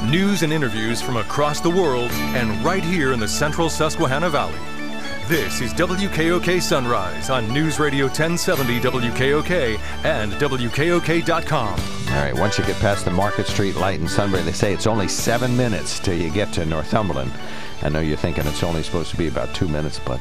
News and interviews from across the world and right here in the central Susquehanna Valley. This is WKOK Sunrise on News Radio 1070 WKOK and WKOK.com. All right, once you get past the Market Street light in Sunbury, they say it's only 7 minutes till you get to Northumberland. I know you're thinking it's only supposed to be about 2 minutes, but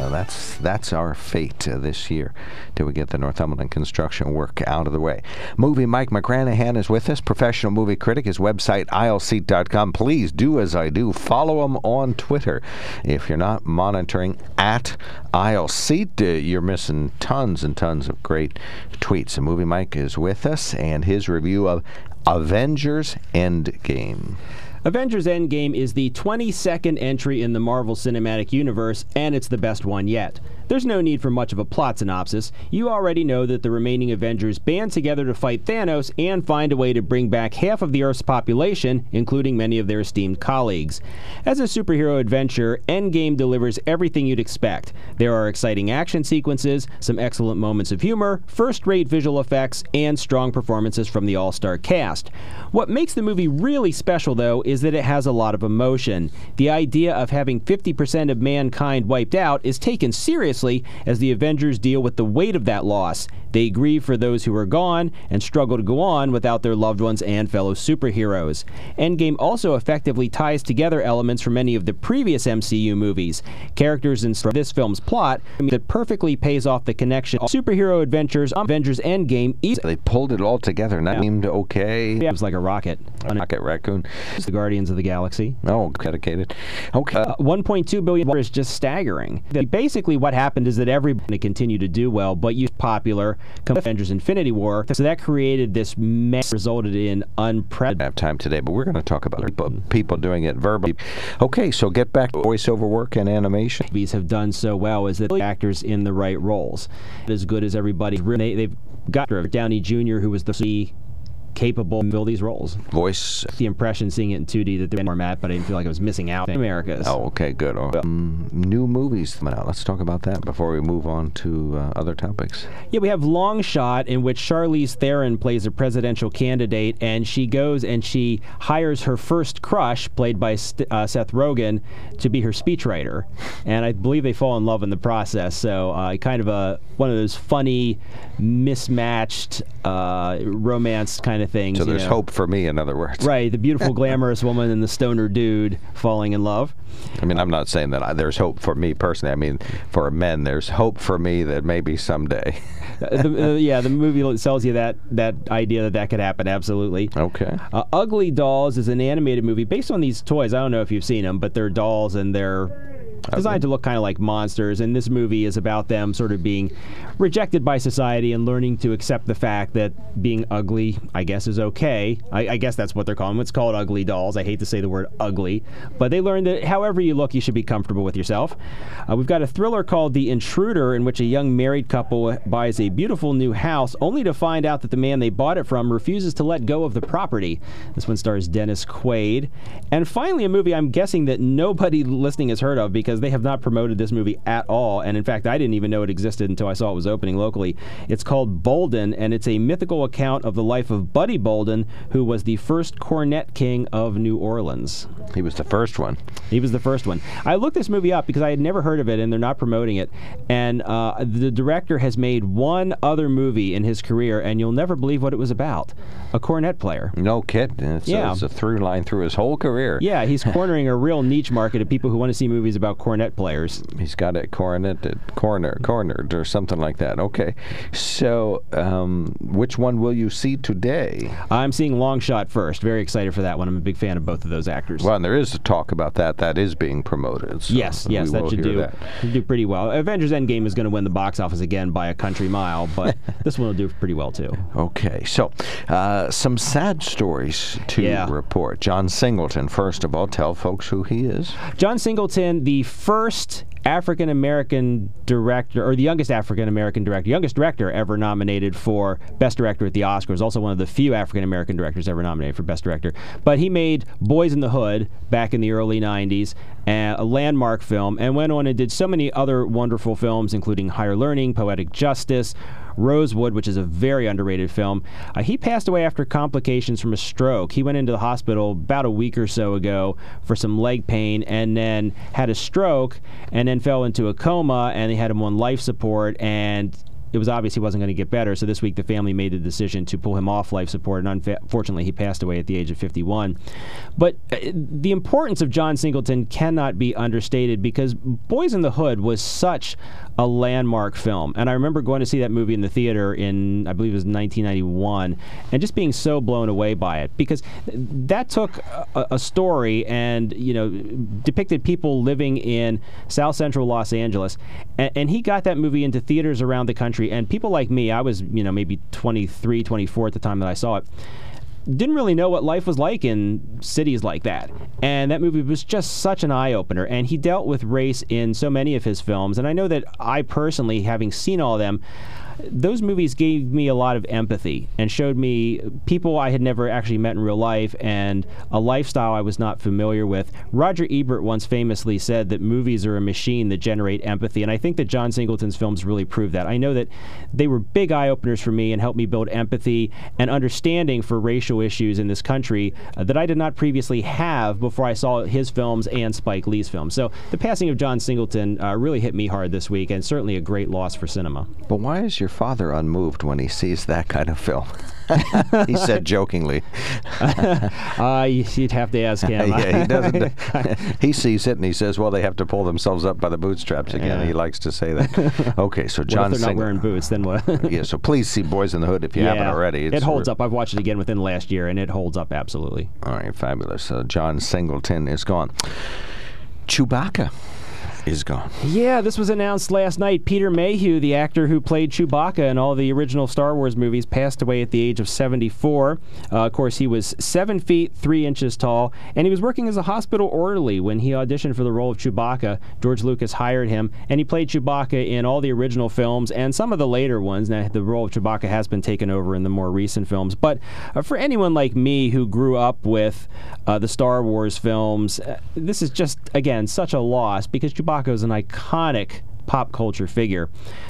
that's our fate this year till we get the Northumberland construction work out of the way. Movie Mike McGranahan is with us, professional movie critic. His website, aisleseat.com. Please do as I do. Follow him on Twitter. If you're not monitoring at aisleseat, you're missing tons and tons of great tweets. So Movie Mike is with us, and his review of Avengers Endgame. Avengers Endgame is the 22nd entry in the Marvel Cinematic Universe, and it's the best one yet. There's no need for much of a plot synopsis. You already know that the remaining Avengers band together to fight Thanos and find a way to bring back half of the Earth's population, including many of their esteemed colleagues. As a superhero adventure, Endgame delivers everything you'd expect. There are exciting action sequences, some excellent moments of humor, first-rate visual effects, and strong performances from the all-star cast. What makes the movie really special, though, is that it has a lot of emotion. The idea of having 50% of mankind wiped out is taken seriously as the Avengers deal with the weight of that loss. They grieve for those who are gone and struggle to go on without their loved ones and fellow superheroes. Endgame also effectively ties together elements from many of the previous MCU movies. Characters in this film's plot that perfectly pays off the connection. Superhero adventures on Avengers Endgame. They pulled it all together and that seemed okay. Yeah, it was like a rocket. A rocket raccoon. The Guardians of the Galaxy. Oh, dedicated. Okay. $1.2 billion is just staggering. Basically what happened is that everybody continued to do well, but you popular Avengers Infinity War, so that created this mess, resulted in unprecedented. I have time today, but we're going to talk about people doing it verbally. Okay, so get back to voiceover work and animation. Movies have done so well is that the actors in the right roles, as good as everybody. They've got Downey Jr., who was the capable to fill these roles. Voice. The impression seeing it in 2D that they're format, but I didn't feel like I was missing out in America's. Oh, okay, good. New movies coming out. Let's talk about that before we move on to other topics. Yeah, we have Long Shot, in which Charlize Theron plays a presidential candidate, and she goes and she hires her first crush, played by Seth Rogen, to be her speechwriter. And I believe they fall in love in the process. So kind of one of those funny, mismatched romance kind of things. So there's hope for me, in other words. Right, the beautiful, glamorous woman and the stoner dude falling in love. I mean, I'm not saying that there's hope for me personally. I mean, for men, there's hope for me that maybe someday. The movie sells you that idea that could happen, absolutely. Okay. Ugly Dolls is an animated movie based on these toys. I don't know if you've seen them, but they're dolls and they're designed to look kind of like monsters, and this movie is about them sort of being rejected by society and learning to accept the fact that being ugly, I guess, is okay. I guess that's what they're calling them. It's called Ugly Dolls. I hate to say the word ugly, but they learn that however you look, you should be comfortable with yourself. We've got a thriller called The Intruder, in which a young married couple buys a beautiful new house only to find out that the man they bought it from refuses to let go of the property. This one stars Dennis Quaid. And finally, a movie I'm guessing that nobody listening has heard of because they have not promoted this movie at all, and in fact I didn't even know it existed until I saw it was opening locally. It's called Bolden, and it's a mythical account of the life of Buddy Bolden, who was the first cornet king of New Orleans. He was the first one. He was the first one. I looked this movie up because I had never heard of it, and they're not promoting it, and the director has made one other movie in his career, and you'll never believe what it was about. A cornet player. No kidding. It's a through line through his whole career. Yeah, he's cornering a real niche market of people who want to see movies about cornet players. He's got it cornered or something like that. Okay. So, which one will you see today? I'm seeing Long Shot first. Very excited for that one. I'm a big fan of both of those actors. Well, and there is a talk about that. That is being promoted. So yes, that should do pretty well. Avengers Endgame is going to win the box office again by a country mile, but this one will do pretty well too. Okay. So, some sad stories to report. John Singleton, first of all, tell folks who he is. John Singleton, the first African-American director, or the youngest African-American director, youngest director ever nominated for Best Director at the Oscars, also one of the few African-American directors ever nominated for Best Director. But he made Boys in the Hood back in the early 90s, a landmark film, and went on and did so many other wonderful films, including Higher Learning, Poetic Justice, Rosewood, which is a very underrated film. He passed away after complications from a stroke. He went into the hospital about a week or so ago for some leg pain, and then had a stroke, and then fell into a coma, and they had him on life support, and it was obvious he wasn't going to get better, so this week the family made the decision to pull him off life support, and unfortunately he passed away at the age of 51. But the importance of John Singleton cannot be understated, because Boys in the Hood was such a landmark film. And I remember going to see that movie in the theater in, I believe it was 1991, and just being so blown away by it, because that took a story and, depicted people living in South Central Los Angeles, and he got that movie into theaters around the country. And people like me, I was, maybe 23, 24 at the time that I saw it, didn't really know what life was like in cities like that. And that movie was just such an eye-opener. And he dealt with race in so many of his films. And I know that I personally, having seen all of them, those movies gave me a lot of empathy and showed me people I had never actually met in real life and a lifestyle I was not familiar with. Roger Ebert once famously said that movies are a machine that generate empathy, and I think that John Singleton's films really prove that. I know that they were big eye-openers for me and helped me build empathy and understanding for racial issues in this country that I did not previously have before I saw his films and Spike Lee's films. So the passing of John Singleton really hit me hard this week, and certainly a great loss for cinema. But why is your father unmoved when he sees that kind of film? He said jokingly. You'd have to ask him. Yeah, he doesn't. He sees it and he says, well, they have to pull themselves up by the bootstraps again. Yeah. He likes to say that. Okay, so John Singleton. If they're not wearing boots, then what? Yeah, so please see Boys in the Hood if you haven't already. It holds up. I've watched it again within the last year, and it holds up absolutely. All right, fabulous. John Singleton is gone. Chewbacca is gone. Yeah, this was announced last night. Peter Mayhew, the actor who played Chewbacca in all the original Star Wars movies, passed away at the age of 74. Of course, he was 7 feet 3 inches tall, and he was working as a hospital orderly when he auditioned for the role of Chewbacca. George Lucas hired him, and he played Chewbacca in all the original films and some of the later ones. Now, the role of Chewbacca has been taken over in the more recent films. But for anyone like me who grew up with the Star Wars films, this is just, again, such a loss, because Chewbacca is an iconic pop culture figure.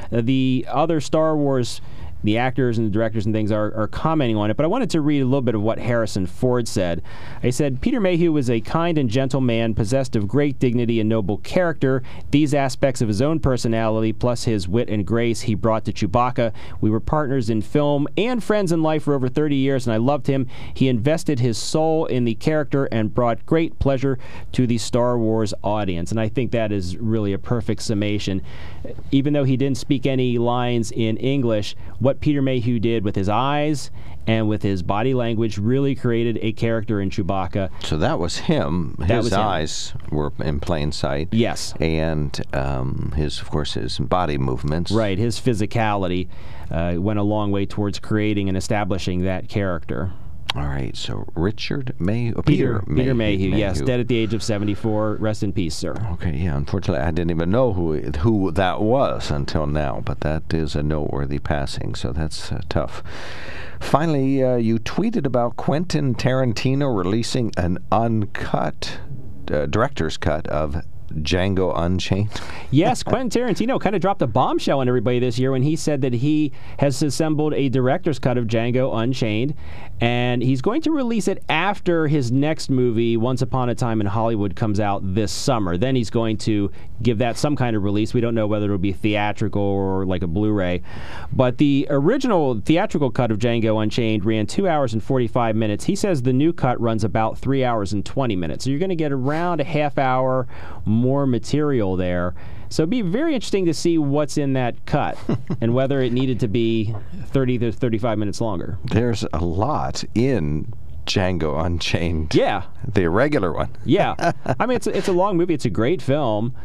The other Star Wars, the actors and the directors and things are commenting on it, but I wanted to read a little bit of what Harrison Ford said. He said, Peter Mayhew was a kind and gentle man, possessed of great dignity and noble character. These aspects of his own personality, plus his wit and grace, he brought to Chewbacca. We were partners in film and friends in life for over 30 years, and I loved him. He invested his soul in the character and brought great pleasure to the Star Wars audience. And I think that is really a perfect summation. Even though he didn't speak any lines in English, what Peter Mayhew did with his eyes and with his body language really created a character in Chewbacca. So that was him. His eyes were in plain sight. Yes. And his body movements. Right. His physicality went a long way towards creating and establishing that character. All right, so Richard Mayhew. Peter Mayhew, yes, dead at the age of 74. Rest in peace, sir. Okay, yeah, unfortunately, I didn't even know who that was until now, but that is a noteworthy passing, so that's tough. Finally, you tweeted about Quentin Tarantino releasing an uncut director's cut of Django Unchained. Yes, Quentin Tarantino kind of dropped a bombshell on everybody this year when he said that he has assembled a director's cut of Django Unchained, and he's going to release it after his next movie, Once Upon a Time in Hollywood, comes out this summer. Then he's going to give that some kind of release. We don't know whether it'll be theatrical or like a Blu-ray. But the original theatrical cut of Django Unchained ran 2 hours and 45 minutes. He says the new cut runs about 3 hours and 20 minutes. So you're going to get around a half hour more material there. So it'd be very interesting to see what's in that cut and whether it needed to be 30 to 35 minutes longer. There's a lot in Django Unchained. Yeah. The regular one. Yeah. I mean, it's a long movie. It's a great film,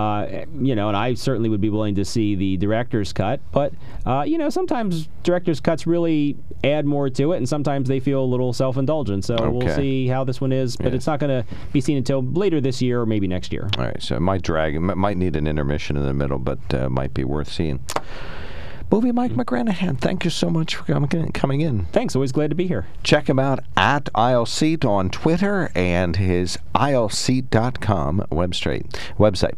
and I certainly would be willing to see the director's cut. But, sometimes director's cuts really add more to it, and sometimes they feel a little self-indulgent. So We'll see how this one is. But It's not going to be seen until later this year or maybe next year. All right. So it might drag. It might need an intermission in the middle, but might be worth seeing. Movie Mike McGranahan, thank you so much for coming in. Thanks. Always glad to be here. Check him out at IsleSeat on Twitter and his IsleSeat.com website.